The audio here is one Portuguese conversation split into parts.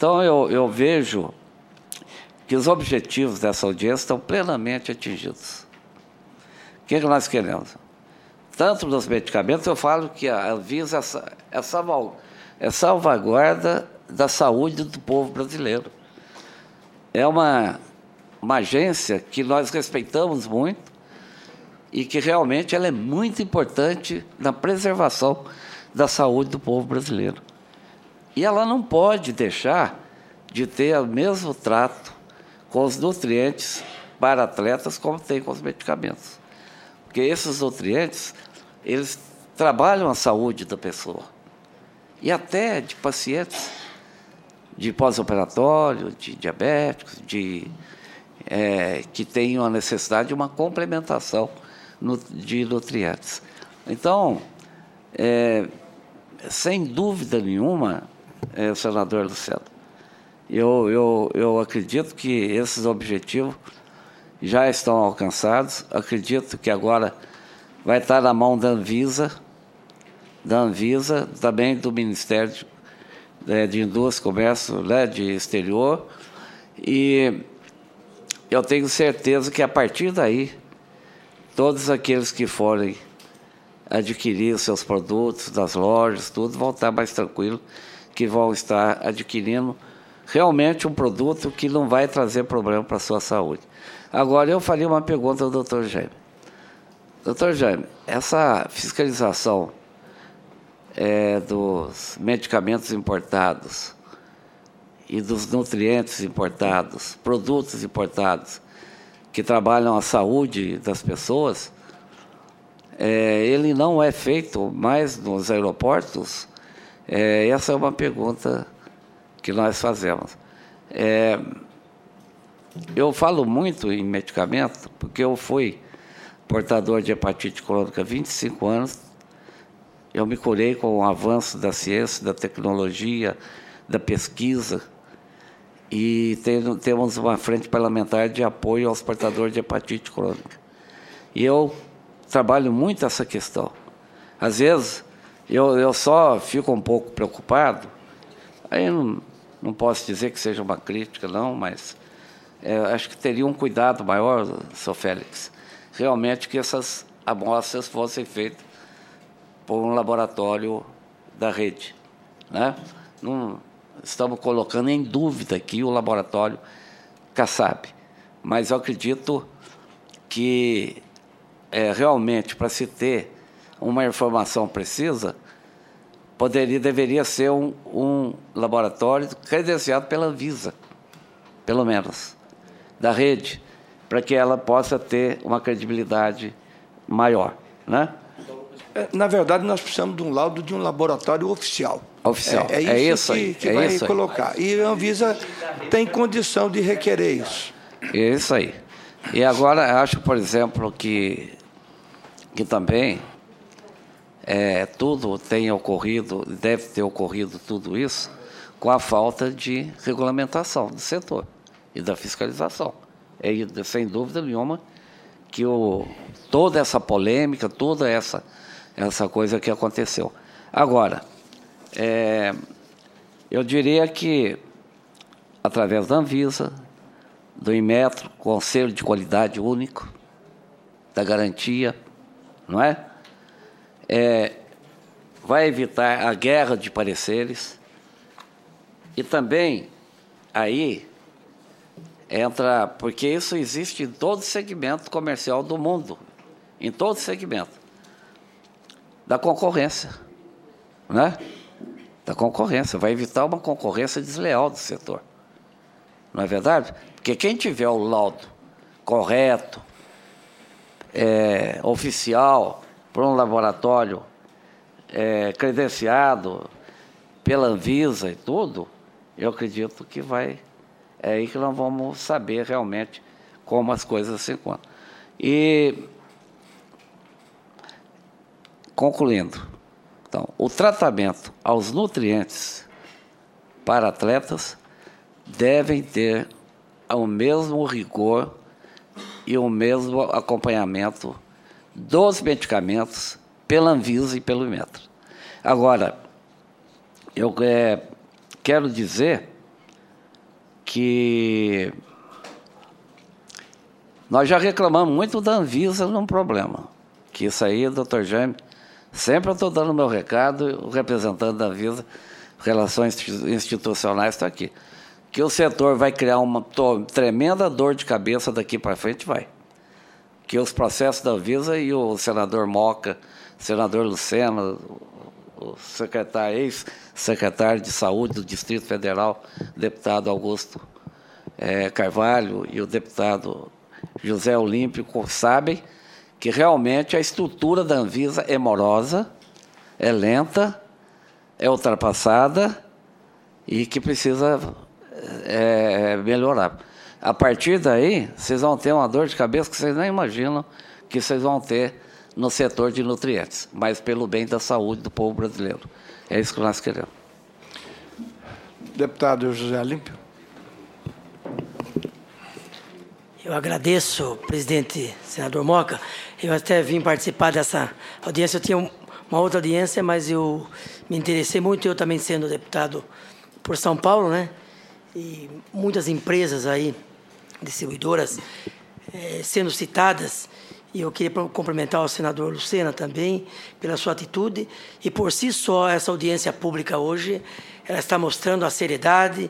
Então, eu vejo que os objetivos dessa audiência estão plenamente atingidos. O que nós queremos? Tanto nos medicamentos, eu falo que a Anvisa é salvaguarda da saúde do povo brasileiro. É uma agência que nós respeitamos muito e que realmente ela é muito importante na preservação da saúde do povo brasileiro. E ela não pode deixar de ter o mesmo trato com os nutrientes para atletas como tem com os medicamentos. Porque esses nutrientes, eles trabalham a saúde da pessoa. E até de pacientes de pós-operatório, de diabéticos, que tenham a necessidade de uma complementação de nutrientes. Então, sem dúvida nenhuma, senador Luciano, eu acredito que esses objetivos já estão alcançados. Acredito que agora vai estar na mão da Anvisa, também do Ministério de Indústria, Comércio, de Exterior, e eu tenho certeza que a partir daí, todos aqueles que forem adquirir seus produtos das lojas, tudo, vão estar mais tranquilos, que vão estar adquirindo realmente um produto que não vai trazer problema para a sua saúde. Agora, eu faria uma pergunta ao doutor Jaime. Doutor Jaime, essa fiscalização dos medicamentos importados e dos nutrientes importados, produtos importados, que trabalham a saúde das pessoas, ele não é feito mais nos aeroportos? Essa é uma pergunta que nós fazemos. Eu falo muito em medicamento porque eu fui portador de hepatite crônica há 25 anos. Eu me curei com o avanço da ciência, da tecnologia, da pesquisa, e temos uma frente parlamentar de apoio aos portadores de hepatite crônica. E eu trabalho muito essa questão. Às vezes, eu só fico um pouco preocupado, aí não posso dizer que seja uma crítica, não, mas acho que teria um cuidado maior, Sr. Félix, realmente que essas amostras fossem feitas por um laboratório da rede, né? Não estamos colocando em dúvida aqui o laboratório Kassab, mas eu acredito que realmente, para se ter uma informação precisa, deveria ser um laboratório credenciado pela Anvisa, pelo menos, da rede, para que ela possa ter uma credibilidade maior, né? Na verdade, nós precisamos de um laudo de um laboratório oficial. Oficial. É isso que vai colocar. E a Anvisa tem condição de requerer isso. É isso aí. E agora, acho, por exemplo, que também tudo tem ocorrido, deve ter ocorrido tudo isso, com a falta de regulamentação do setor e da fiscalização. Sem dúvida nenhuma que toda essa polêmica, toda essa coisa que aconteceu. Agora, eu diria que, através da Anvisa, do Inmetro, Conselho de Qualidade Único, da garantia, não é? Vai evitar a guerra de pareceres e também aí entra, porque isso existe em todo segmento comercial do mundo, em todo segmento, da concorrência, né? Da concorrência, vai evitar uma concorrência desleal do setor, não é verdade? Porque quem tiver o laudo correto, oficial, por um laboratório credenciado pela Anvisa e tudo, eu acredito que é aí que nós vamos saber realmente como as coisas se encontram. E, concluindo, então, o tratamento aos nutrientes para atletas devem ter o mesmo rigor e o mesmo acompanhamento dos medicamentos pela Anvisa e pelo Inmetro. Agora, eu quero dizer que nós já reclamamos muito da Anvisa num problema, que isso aí, doutor Jaime, sempre eu estou dando o meu recado, o representante da Anvisa, Relações Institucionais está aqui, que o setor vai criar uma tremenda dor de cabeça daqui para frente, vai. Que os processos da Anvisa e o senador Moca, senador Lucena, o secretário, ex-secretário de Saúde do Distrito Federal, deputado Augusto Carvalho, e o deputado José Olímpio sabem que realmente a estrutura da Anvisa é morosa, é lenta, é ultrapassada e que precisa melhorar. A partir daí, vocês vão ter uma dor de cabeça que vocês nem imaginam que vocês vão ter no setor de nutrientes, mas pelo bem da saúde do povo brasileiro. É isso que nós queremos. Deputado José Olímpio. Eu agradeço, presidente, senador Moca. Eu até vim participar dessa audiência. Eu tinha uma outra audiência, mas eu me interessei muito, eu também sendo deputado por São Paulo, né? E muitas empresas aí, distribuidoras, sendo citadas. E eu queria cumprimentar o senador Lucena também pela sua atitude. E, por si só, essa audiência pública hoje, ela está mostrando a seriedade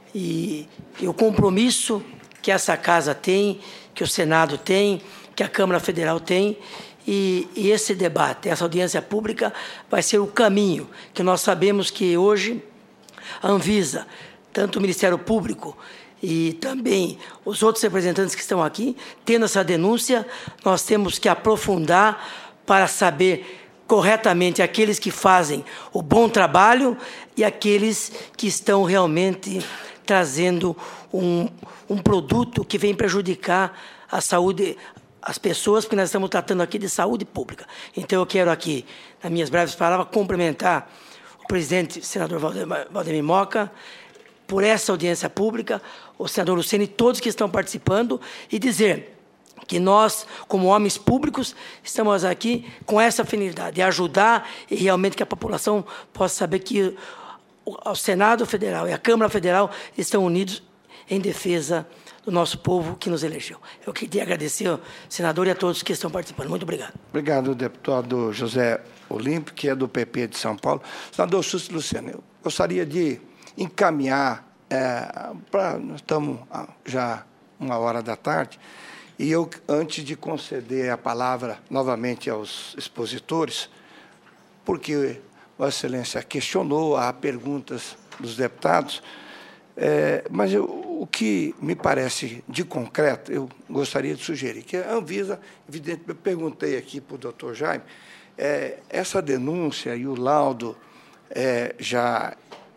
e o compromisso que essa Casa tem, que o Senado tem, que a Câmara Federal tem. E esse debate, essa audiência pública, vai ser o caminho que nós sabemos que hoje a Anvisa, tanto o Ministério Público e também os outros representantes que estão aqui, tendo essa denúncia, nós temos que aprofundar para saber corretamente aqueles que fazem o bom trabalho e aqueles que estão realmente trazendo um produto que vem prejudicar a saúde, as pessoas, porque nós estamos tratando aqui de saúde pública. Então, eu quero aqui, nas minhas breves palavras, cumprimentar o presidente, senador Valdemir Moca, por essa audiência pública, o senador Lucena e todos que estão participando, e dizer que nós, como homens públicos, estamos aqui com essa finalidade, de ajudar e realmente que a população possa saber que o Senado Federal e a Câmara Federal estão unidos em defesa do nosso povo que nos elegeu. Eu queria agradecer ao senador e a todos que estão participando. Muito obrigado. Obrigado, deputado José Olímpio, que é do PP de São Paulo. Senador Súcio Lucena, eu gostaria de encaminhar nós estamos já 13h, e eu, antes de conceder a palavra novamente aos expositores, porque Vossa Excelência questionou, há perguntas dos deputados, mas o que me parece de concreto, eu gostaria de sugerir, que a Anvisa, evidentemente, eu perguntei aqui para o doutor Jaime, essa denúncia e o laudo já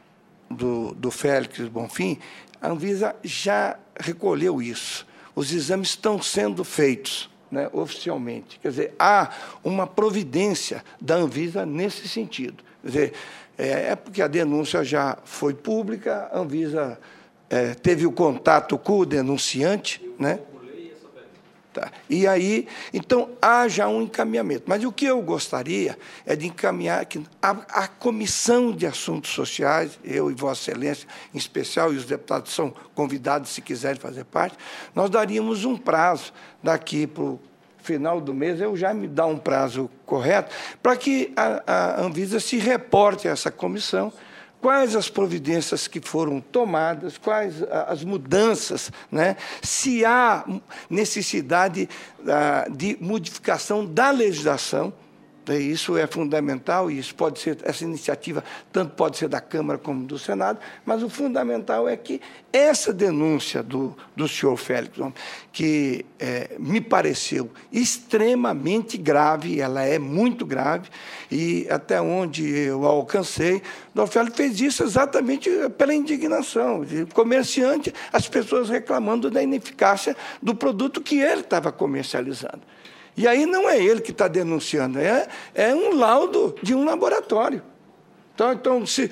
do Félix Bonfim, a Anvisa já recolheu isso. Os exames estão sendo feitos, né, oficialmente. Quer dizer, há uma providência da Anvisa nesse sentido. Quer dizer, porque a denúncia já foi pública, a Anvisa teve o contato com o denunciante, né? Tá. E aí, então, há já um encaminhamento. Mas o que eu gostaria é de encaminhar que a Comissão de Assuntos Sociais, eu e Vossa Excelência, em especial, e os deputados são convidados, se quiserem fazer parte, nós daríamos um prazo daqui para o final do mês, eu já me dá um prazo correto, para que a Anvisa se reporte a essa comissão, quais as providências que foram tomadas, quais as mudanças, né? Se há necessidade de modificação da legislação, isso é fundamental, e isso pode ser, essa iniciativa tanto pode ser da Câmara como do Senado, mas o fundamental é que essa denúncia do senhor Félix, que me pareceu extremamente grave, ela é muito grave, e até onde eu alcancei, o doutor Félix fez isso exatamente pela indignação, de comerciante, as pessoas reclamando da ineficácia do produto que ele estava comercializando. E aí não é ele que está denunciando, é um laudo de um laboratório. Então se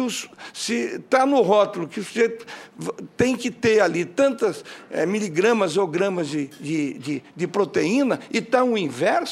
está no rótulo que você tem que ter ali tantas miligramas ou gramas de proteína e está o inverso,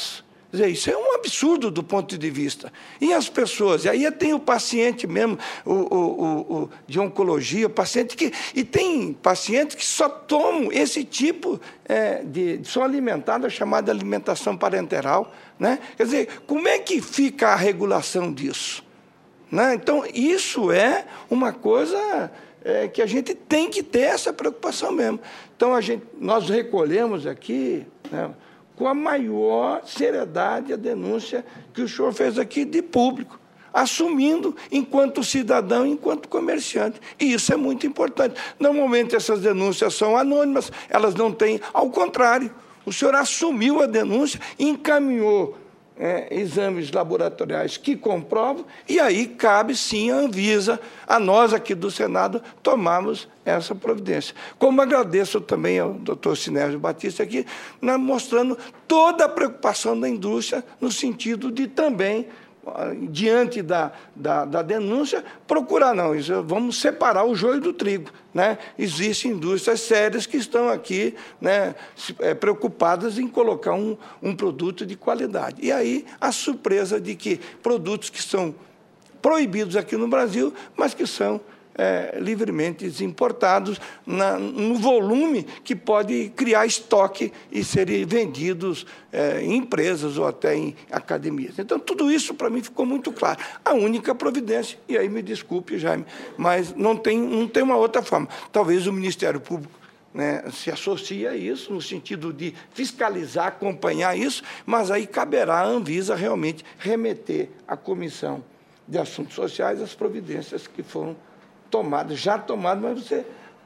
Quer dizer, isso é um absurdo do ponto de vista. E as pessoas, e aí tem o paciente mesmo, de oncologia, o paciente que... E tem pacientes que só tomam esse tipo são alimentados, chamada alimentação parenteral, né? Quer dizer, como é que fica a regulação disso? Né? Então, isso é uma coisa que a gente tem que ter essa preocupação mesmo. Então, nós recolhemos aqui, né, com a maior seriedade a denúncia que o senhor fez aqui de público, assumindo enquanto cidadão, enquanto comerciante. E isso é muito importante. Normalmente, essas denúncias são anônimas, elas não têm... Ao contrário, o senhor assumiu a denúncia, encaminhou exames laboratoriais que comprovam, e aí cabe, sim, a Anvisa, a nós aqui do Senado, tomarmos essa providência. Como agradeço também ao doutor Sinésio Batista aqui, mostrando toda a preocupação da indústria no sentido de também, diante da denúncia, procurar, não, vamos separar o joio do trigo. Né? Existem indústrias sérias que estão aqui, né, preocupadas em colocar um produto de qualidade. E aí a surpresa de que produtos que são proibidos aqui no Brasil, mas que são livremente importados no volume que pode criar estoque e serem vendidos em empresas ou até em academias. Então, tudo isso, para mim, ficou muito claro. A única providência, e aí me desculpe, Jaime, mas não tem uma outra forma. Talvez o Ministério Público, né, se associe a isso, no sentido de fiscalizar, acompanhar isso, mas aí caberá à Anvisa realmente remeter à Comissão de Assuntos Sociais as providências que foram já tomado, mas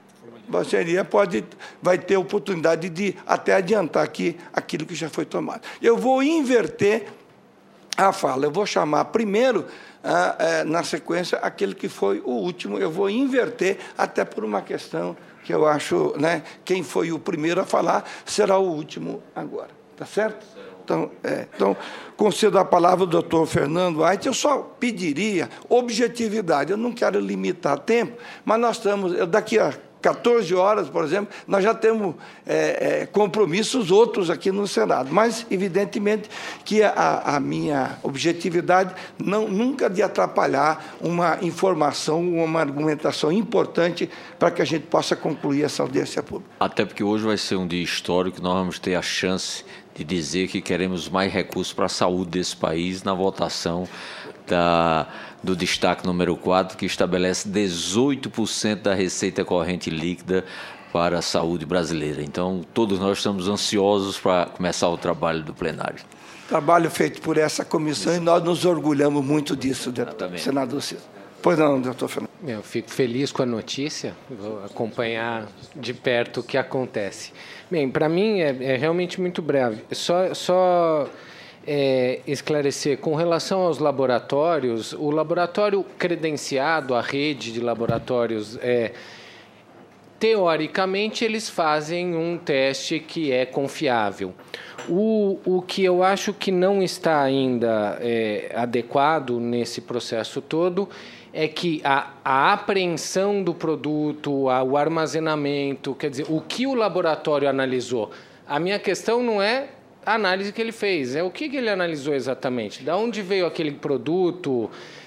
vai ter oportunidade de até adiantar aqui aquilo que já foi tomado. Eu vou inverter a fala. Eu vou chamar primeiro, na sequência, aquele que foi o último. Eu vou inverter, até por uma questão que eu acho, né, quem foi o primeiro a falar será o último agora. Está certo? Então, concedo a palavra ao doutor Fernando Ait. Eu só pediria objetividade. Eu não quero limitar tempo, mas nós estamos... Daqui a 14 horas, por exemplo, nós já temos compromissos outros aqui no Senado. Mas, evidentemente, que a minha objetividade nunca de atrapalhar uma informação, uma argumentação importante para que a gente possa concluir essa audiência pública. Até porque hoje vai ser um dia histórico, nós vamos ter a chance de dizer que queremos mais recursos para a saúde desse país na votação do destaque número 4, que estabelece 18% da receita corrente líquida para a saúde brasileira. Então, todos nós estamos ansiosos para começar o trabalho do plenário. Trabalho feito por essa comissão. Isso. E nós nos orgulhamos muito disso, senador Ciro. Pois não, doutor Fernando. Eu fico feliz com a notícia, vou acompanhar de perto o que acontece. Bem, para mim é realmente muito breve. Só esclarecer, com relação aos laboratórios, o laboratório credenciado, a rede de laboratórios, teoricamente, eles fazem um teste que é confiável. O que eu acho que não está ainda adequado nesse processo todo é que a apreensão do produto, o armazenamento, quer dizer, o que o laboratório analisou. A minha questão não é a análise que ele fez, é o que ele analisou exatamente, de onde veio aquele produto.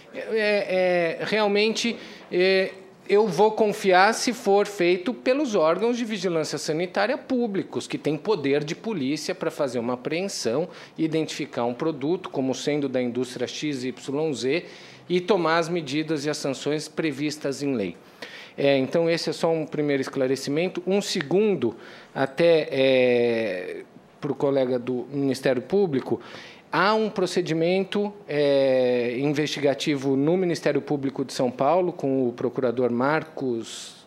Realmente, eu vou confiar se for feito pelos órgãos de vigilância sanitária públicos, que têm poder de polícia para fazer uma apreensão, identificar um produto como sendo da indústria XYZ e tomar as medidas e as sanções previstas em lei. Então, esse é só um primeiro esclarecimento. Um segundo, até para o colega do Ministério Público, há um procedimento investigativo no Ministério Público de São Paulo, com o procurador Marcos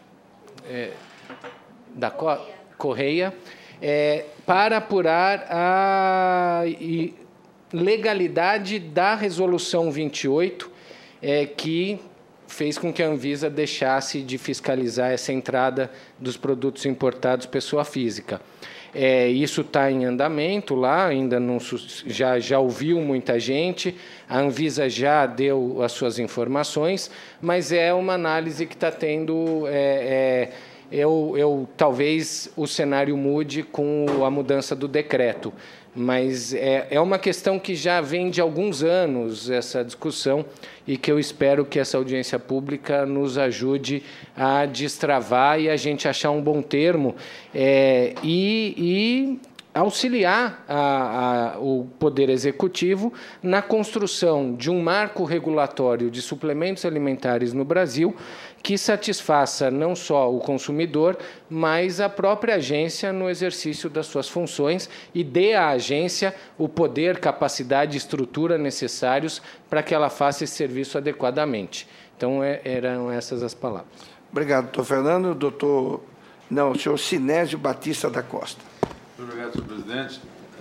Correia, para apurar a legalidade da Resolução 28, que fez com que a Anvisa deixasse de fiscalizar essa entrada dos produtos importados pessoa física. Isso está em andamento lá, ainda não, já ouviu muita gente, a Anvisa já deu as suas informações, mas é uma análise que está tendo talvez o cenário mude com a mudança do decreto. Mas é uma questão que já vem de alguns anos, essa discussão, e que eu espero que essa audiência pública nos ajude a destravar e a gente achar um bom termo e auxiliar o Poder Executivo na construção de um marco regulatório de suplementos alimentares no Brasil que satisfaça não só o consumidor, mas a própria agência no exercício das suas funções e dê à agência o poder, capacidade e estrutura necessários para que ela faça esse serviço adequadamente. Então, eram essas as palavras. Obrigado, doutor Fernando. O senhor Sinésio Batista da Costa. Muito obrigado, senhor presidente.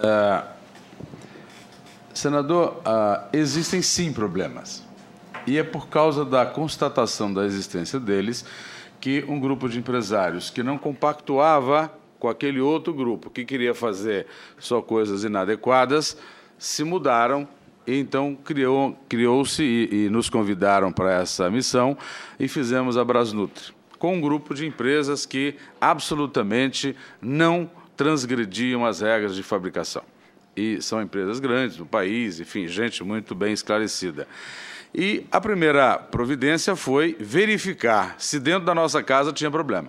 Senador, existem sim problemas. E é por causa da constatação da existência deles que um grupo de empresários que não compactuava com aquele outro grupo que queria fazer só coisas inadequadas se mudaram e então criou-se e nos convidaram para essa missão e fizemos a Brasnutri, com um grupo de empresas que absolutamente não transgrediam as regras de fabricação. E são empresas grandes no país, enfim, gente muito bem esclarecida. E a primeira providência foi verificar se dentro da nossa casa tinha problema.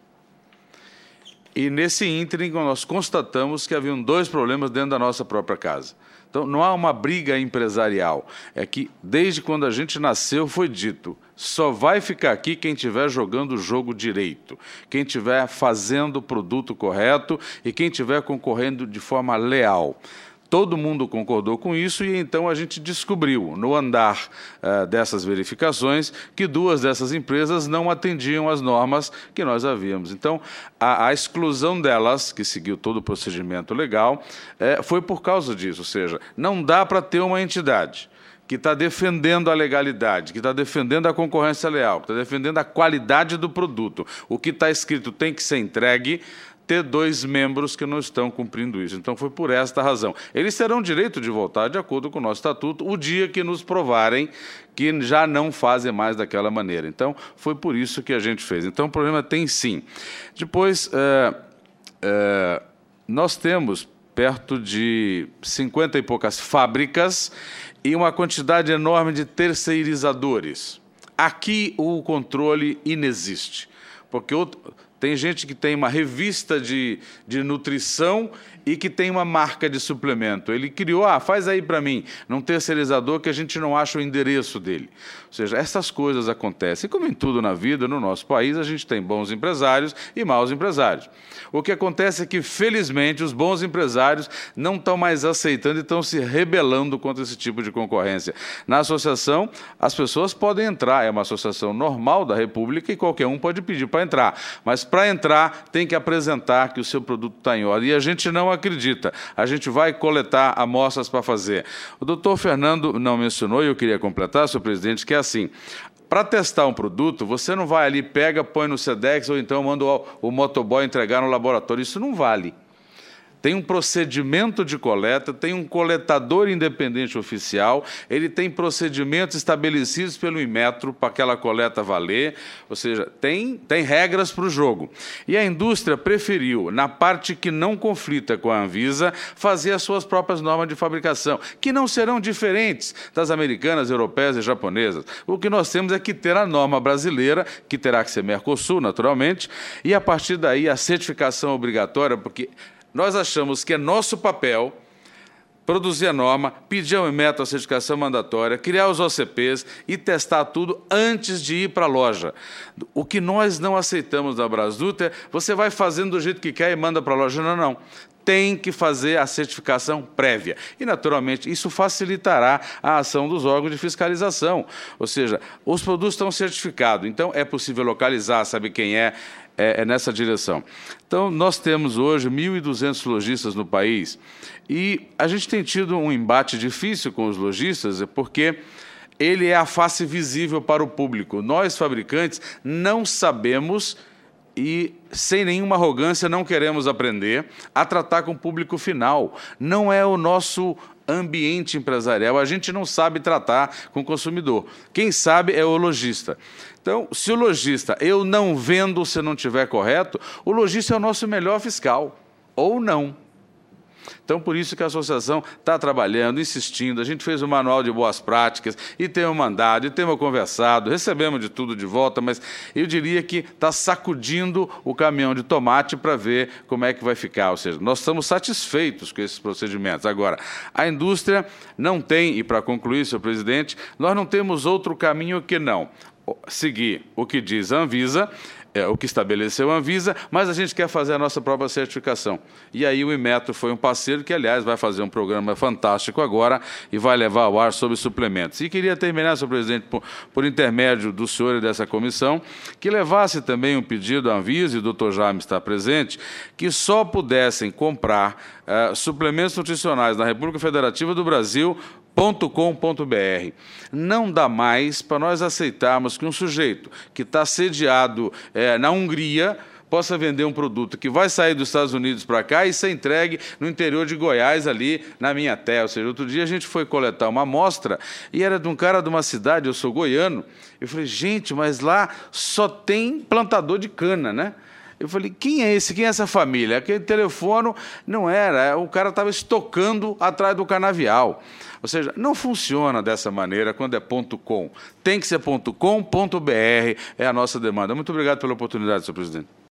E nesse ínterim nós constatamos que haviam 2 problemas dentro da nossa própria casa. Então, não há uma briga empresarial. É que, desde quando a gente nasceu, foi dito, só vai ficar aqui quem estiver jogando o jogo direito, quem estiver fazendo o produto correto e quem estiver concorrendo de forma leal. Todo mundo concordou com isso e então a gente descobriu, no andar dessas verificações, que 2 dessas empresas não atendiam às normas que nós havíamos. Então, a exclusão delas, que seguiu todo o procedimento legal, foi por causa disso. Ou seja, não dá para ter uma entidade que está defendendo a legalidade, que está defendendo a concorrência leal, que está defendendo a qualidade do produto. O que está escrito tem que ser entregue, ter 2 membros que não estão cumprindo isso. Então, foi por esta razão. Eles terão direito de voltar, de acordo com o nosso estatuto, o dia que nos provarem que já não fazem mais daquela maneira. Então, foi por isso que a gente fez. Então, o problema tem sim. Depois, nós temos perto de 50 e poucas fábricas e uma quantidade enorme de terceirizadores. Aqui, o controle inexiste, porque tem gente que tem uma revista de nutrição e que tem uma marca de suplemento. Ele criou, faz aí para mim, num terceirizador que a gente não acha o endereço dele. Ou seja, essas coisas acontecem. Como em tudo na vida, no nosso país, a gente tem bons empresários e maus empresários. O que acontece é que, felizmente, os bons empresários não estão mais aceitando e estão se rebelando contra esse tipo de concorrência. Na associação, as pessoas podem entrar, é uma associação normal da República e qualquer um pode pedir para entrar. Mas para entrar, tem que apresentar que o seu produto está em ordem. E a gente não acredita. A gente vai coletar amostras para fazer. O doutor Fernando não mencionou, e eu queria completar, senhor presidente, que é assim, para testar um produto, você não vai ali, pega, põe no Sedex, ou então manda o motoboy entregar no laboratório. Isso não vale. Tem um procedimento de coleta, tem um coletador independente oficial, ele tem procedimentos estabelecidos pelo Inmetro para aquela coleta valer, ou seja, tem regras para o jogo. E a indústria preferiu, na parte que não conflita com a Anvisa, fazer as suas próprias normas de fabricação, que não serão diferentes das americanas, europeias e japonesas. O que nós temos é que ter a norma brasileira, que terá que ser Mercosul, naturalmente, e a partir daí a certificação obrigatória, porque nós achamos que é nosso papel produzir a norma, pedir ao Inmetro a certificação mandatória, criar os OCPs e testar tudo antes de ir para a loja. O que nós não aceitamos da Brasnutri é você vai fazendo do jeito que quer e manda para a loja. Não, não. Tem que fazer a certificação prévia. E, naturalmente, isso facilitará a ação dos órgãos de fiscalização. Ou seja, os produtos estão certificados, então é possível localizar, saber quem é nessa direção. Então, nós temos hoje 1.200 lojistas no país e a gente tem tido um embate difícil com os lojistas porque ele é a face visível para o público. Nós, fabricantes, não sabemos e, sem nenhuma arrogância, não queremos aprender a tratar com o público final. Não é o nosso ambiente empresarial, a gente não sabe tratar com o consumidor. Quem sabe é o lojista. Então, se o lojista, eu não vendo se não estiver correto, o lojista é o nosso melhor fiscal, ou não. Então, por isso que a associação está trabalhando, insistindo. A gente fez um manual de boas práticas e temos mandado, e temos conversado, recebemos de tudo de volta, mas eu diria que está sacudindo o caminhão de tomate para ver como é que vai ficar. Ou seja, nós estamos satisfeitos com esses procedimentos. Agora, a indústria não tem, e para concluir, senhor presidente, nós não temos outro caminho que não seguir o que diz a Anvisa, o que estabeleceu a Anvisa, mas a gente quer fazer a nossa própria certificação. E aí o Inmetro foi um parceiro que, aliás, vai fazer um programa fantástico agora e vai levar ao ar sobre suplementos. E queria terminar, senhor presidente, por intermédio do senhor e dessa comissão, que levasse também um pedido à Anvisa, e o doutor Jaime está presente, que só pudessem comprar suplementos nutricionais na República Federativa do Brasil .com.br. Não dá mais para nós aceitarmos que um sujeito que está sediado na Hungria possa vender um produto que vai sair dos Estados Unidos para cá e ser entregue no interior de Goiás, ali na minha terra. Ou seja, outro dia a gente foi coletar uma amostra e era de um cara de uma cidade, eu sou goiano, eu falei, gente, mas lá só tem plantador de cana, né? Eu falei, quem é esse? Quem é essa família? Aquele telefone não era, o cara estava estocando atrás do canavial. Ou seja, não funciona dessa maneira quando é .com. Tem que ser .com.br, é a nossa demanda. Muito obrigado pela oportunidade, senhor presidente.